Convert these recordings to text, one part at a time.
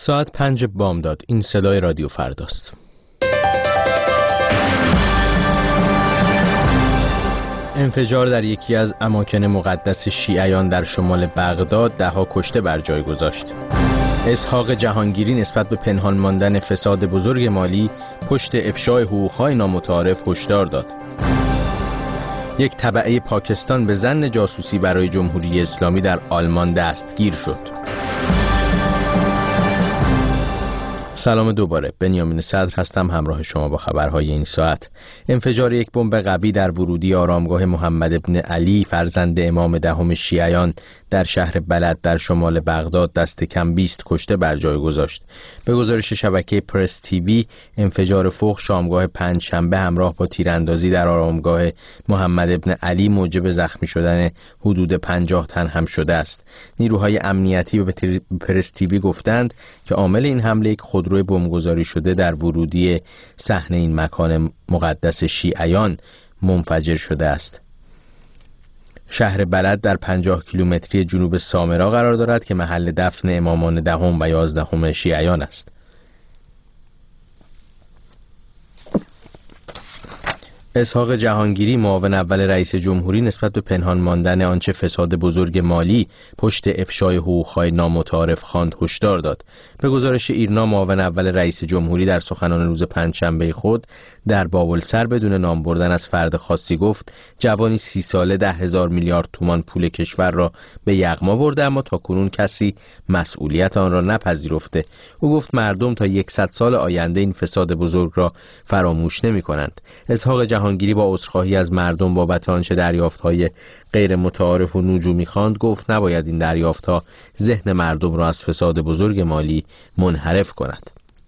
ساعت 5 بامداد. این صدای رادیو فرداست. انفجار در یکی از اماکن مقدس شیعیان در شمال بغداد 10 کشته بر جای گذاشت. اسحاق جهانگیری نسبت به پنهان ماندن فساد بزرگ مالی پشت افشای حقوق‌های نامتعارف هشدار داد. یک تبعه پاکستان به ظن جاسوسی برای جمهوری اسلامی در آلمان دستگیر شد. سلام دوباره، بنیامین صدر هستم، همراه شما با خبرهای این ساعت. انفجار یک بمب قوی در ورودی آرامگاه محمد ابن علی فرزند امام دهم شیعیان در شهر بلد در شمال بغداد دست کم 20 کشته بر جای گذاشت. به گزارش شبکه پرس تیوی، انفجار فوق شامگاه پنجشنبه همراه با تیراندازی در آرامگاه محمد ابن علی موجب زخمی شدن حدود 50 تن هم شده است. نیروهای امنیتی به پرس تیوی گفتند که عامل این حمله یک خودروی بمبگذاری شده در ورودی صحن این مکان مقدس شیعیان منفجر شده است. شهر بلد در 50 کیلومتری جنوب سامرا قرار دارد که محل دفن امامان دهم و 11 شیعیان است. اسحاق جهانگیری معاون اول رئیس جمهوری نسبت به پنهان ماندن آنچه فساد بزرگ مالی پشت افشای حقوق‌های نامتعارف خواند هشدار داد. به گزارش ایرنا، معاون اول رئیس جمهوری در سخنان روز پنجشنبه خود در بابلسر بدون نام بردن از فرد خاصی گفت جوانی 30 ساله 10,000 میلیارد تومان پول کشور را به یغما برده، اما تاکنون کسی مسئولیت آن را نپذیرفته. او گفت مردم تا 100 سال آینده این فساد بزرگ را فراموش نمی‌کنند. اسحاق جهانگیری با عذرخواهی از مردم بابت آنچه دریافت‌های غیر متعارف و نجومی خواند گفت نباید این دریافت‌ها ذهن مردم را از فساد بزرگ مالی منحرف کند.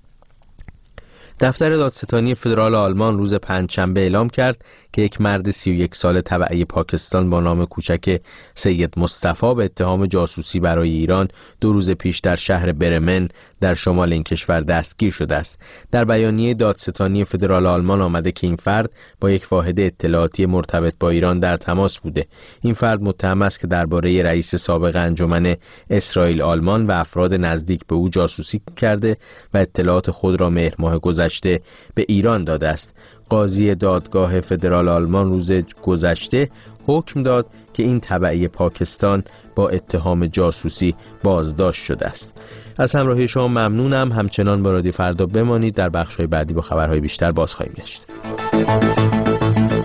دفتر دادستانی فدرال آلمان روز پنجشنبه اعلام کرد که یک مرد 31 ساله تبعه پاکستان با نام کوچک سید مصطفی به اتهام جاسوسی برای ایران 2 روز پیش در شهر برمن در شمال این کشور دستگیر شده است. در بیانیه دادستانی فدرال آلمان آمده که این فرد با یک واحد اطلاعاتی مرتبط با ایران در تماس بوده. این فرد متهم است که درباره رئیس سابق انجمن اسرائیل آلمان و افراد نزدیک به او جاسوسی کرده و اطلاعات خود را مهر ماه گذشته به ایران داده است. قاضی دادگاه فدرال آلمان روز گذشته حکم داد که این تبعه پاکستان با اتهام جاسوسی بازداشت شده است. از همراهی شما ممنونم. همچنان با رادیو فردا بمانید. در بخش‌های بعدی با خبرهای بیشتر باز خواهیم گشت.